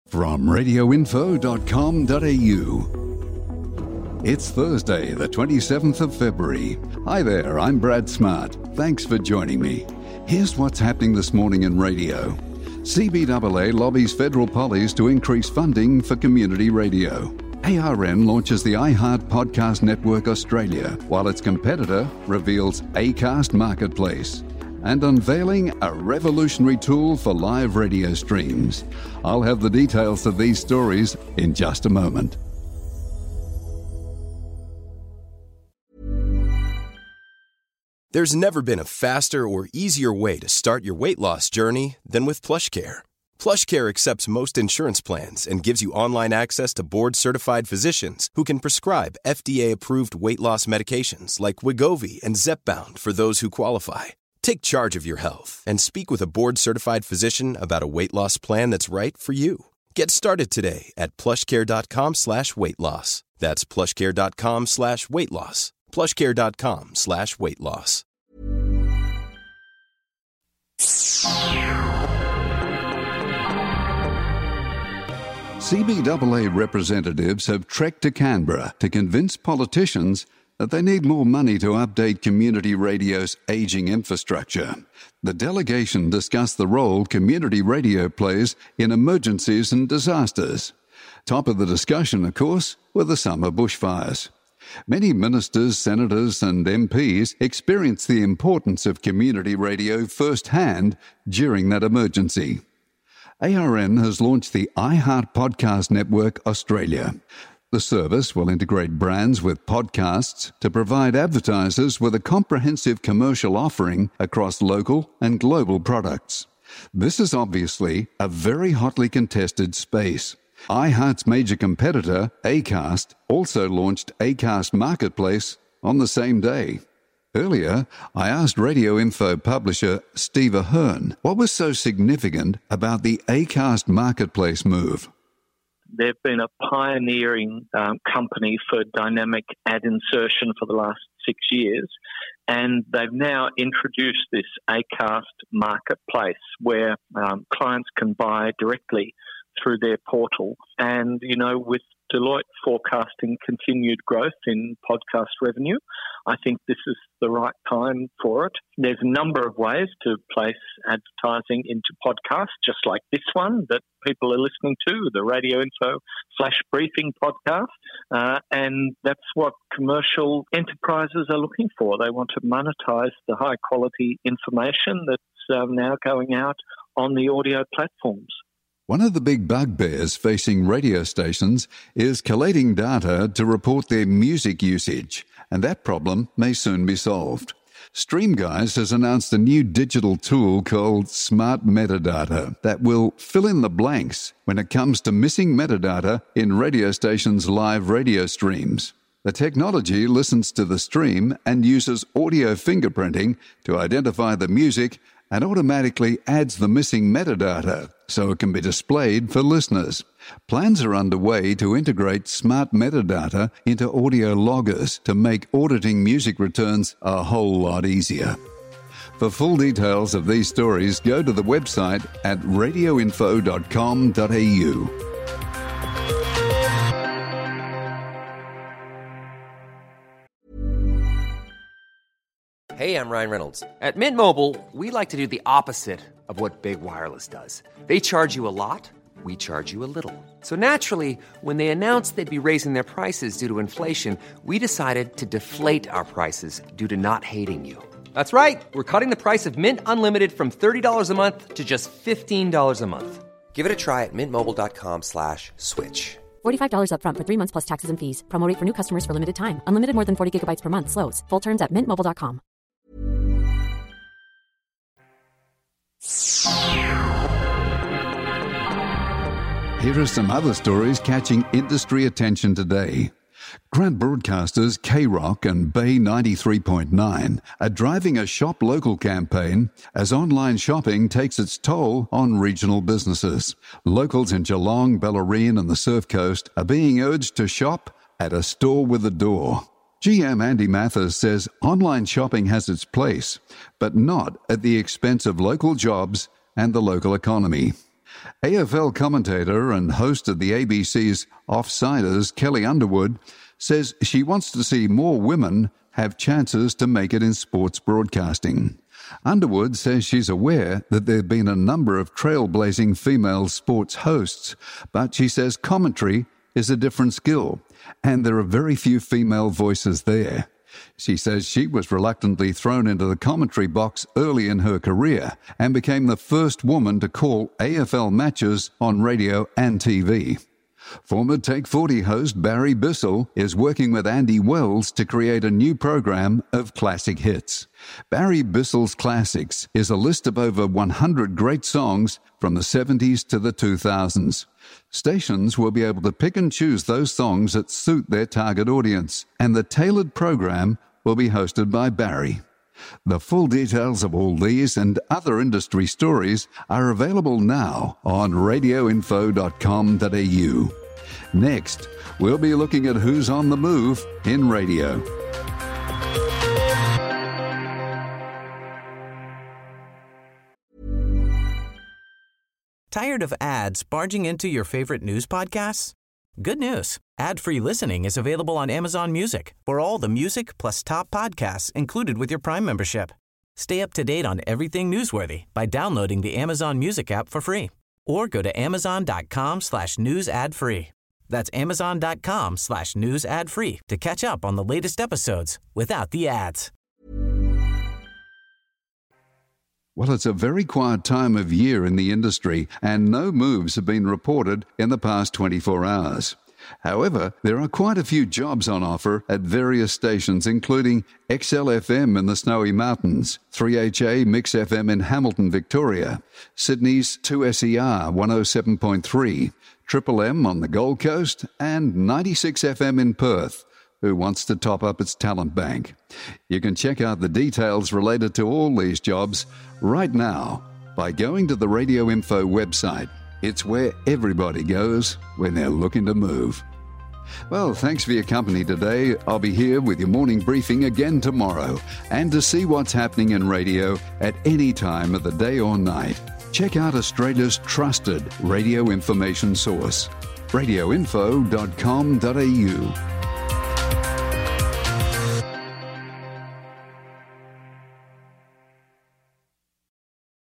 From radioinfo.com.au. It's Thursday, the 27th of February. Hi there, I'm Brad Smart. Thanks for joining me. Here's what's happening this morning in radio. CBAA lobbies federal pollies to increase funding for community radio. ARN launches the iHeart Podcast Network Australia, while its competitor reveals Acast Marketplace. And unveiling a revolutionary tool for live radio streams. I'll have the details of these stories in just a moment. There's never been a faster or easier way to start your weight loss journey than with PlushCare. PlushCare accepts most insurance plans and gives you online access to board-certified physicians who can prescribe FDA-approved weight loss medications like Wegovy and Zepbound for those who qualify. Take charge of your health and speak with a board-certified physician about a weight loss plan that's right for you. Get started today at plushcare.com/weight loss. That's plushcare.com/weight loss. plushcare.com/weight loss. CBAA representatives have trekked to Canberra to convince politicians that they need more money to update community radio's ageing infrastructure. The delegation discussed the role community radio plays in emergencies and disasters. Top of the discussion, of course, were the summer bushfires. Many ministers, senators and MPs experienced the importance of community radio firsthand during that emergency. ARN has launched the iHeart Podcast Network Australia. The service will integrate brands with podcasts to provide advertisers with a comprehensive commercial offering across local and global products. This is obviously a very hotly contested space. iHeart's major competitor, Acast, also launched Acast Marketplace on the same day. Earlier, I asked Radio Info publisher Steve Ahern what was so significant about the Acast Marketplace move. They've been a pioneering company for dynamic ad insertion for the last 6 years, and they've now introduced this Acast Marketplace where clients can buy directly through their portal. And, you know, with Deloitte forecasting continued growth in podcast revenue, I think this is the right time for it. There's a number of ways to place advertising into podcasts, just like this one that people are listening to, the Radio Info Flash Briefing podcast. And that's what commercial enterprises are looking for. They want to monetize the high quality information that's now going out on the audio platforms. One of the big bugbears facing radio stations is collating data to report their music usage, and that problem may soon be solved. StreamGuys has announced a new digital tool called Smart Metadata that will fill in the blanks when it comes to missing metadata in radio stations' live radio streams. The technology listens to the stream and uses audio fingerprinting to identify the music and automatically adds the missing metadata so it can be displayed for listeners. Plans are underway to integrate smart metadata into audio loggers to make auditing music returns a whole lot easier. For full details of these stories, go to the website at radioinfo.com.au. Hey, I'm Ryan Reynolds. At Mint Mobile, we like to do the opposite of what Big Wireless does. They charge you a lot, we charge you a little. So naturally, when they announced they'd be raising their prices due to inflation, we decided to deflate our prices due to not hating you. That's right. We're cutting the price of Mint Unlimited from $30 a month to just $15 a month. Give it a try at mintmobile.com/switch. $45 up front for 3 months plus taxes and fees. Promo rate for new customers for limited time. Unlimited more than 40 gigabytes per month. Slows full terms at mintmobile.com. Here are some other stories catching industry attention today. Grant broadcasters K-Rock and Bay 93.9 are driving a shop local campaign as online shopping takes its toll on regional businesses. Locals in Geelong, Bellarine and the Surf Coast are being urged to shop at a store with a door. GM Andy Mathers says online shopping has its place, but not at the expense of local jobs and the local economy. AFL commentator and host of the ABC's Offsiders, Kelly Underwood, says she wants to see more women have chances to make it in sports broadcasting. Underwood says she's aware that there have been a number of trailblazing female sports hosts, but she says commentary is a different skill, and there are very few female voices there. She says she was reluctantly thrown into the commentary box early in her career and became the first woman to call AFL matches on radio and TV. Former Take 40 host Barry Bissell is working with Andy Wells to create a new program of classic hits. Barry Bissell's Classics is a list of over 100 great songs from the 70s to the 2000s. Stations will be able to pick and choose those songs that suit their target audience, and the tailored program will be hosted by Barry. The full details of all these and other industry stories are available now on radioinfo.com.au. Next, we'll be looking at who's on the move in radio. Tired of ads barging into your favorite news podcasts? Good news. Ad-free listening is available on Amazon Music for all the music plus top podcasts included with your Prime membership. Stay up to date on everything newsworthy by downloading the Amazon Music app for free or go to amazon.com/news ad free. That's amazon.com/news ad free to catch up on the latest episodes without the ads. Well, it's a very quiet time of year in the industry, and no moves have been reported in the past 24 hours. However, there are quite a few jobs on offer at various stations, including XLFM in the Snowy Mountains, 3HA Mix FM in Hamilton, Victoria, Sydney's 2SER 107.3, Triple M on the Gold Coast, and 96 FM in Perth, who wants to top up its talent bank. You can check out the details related to all these jobs right now by going to the Radio Info website. It's where everybody goes when they're looking to move. Well, thanks for your company today. I'll be here with your morning briefing again tomorrow. And to see what's happening in radio at any time of the day or night, check out Australia's trusted radio information source, radioinfo.com.au.